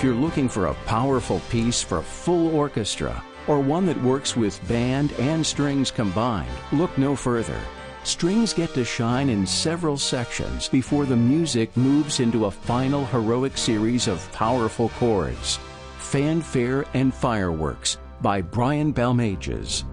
If you're looking for a powerful piece for full orchestra, or one that works with band and strings combined, look no further. Strings get to shine in several sections before the music moves into a final heroic series of powerful chords. Fanfare and Fireworks by Brian Balmages.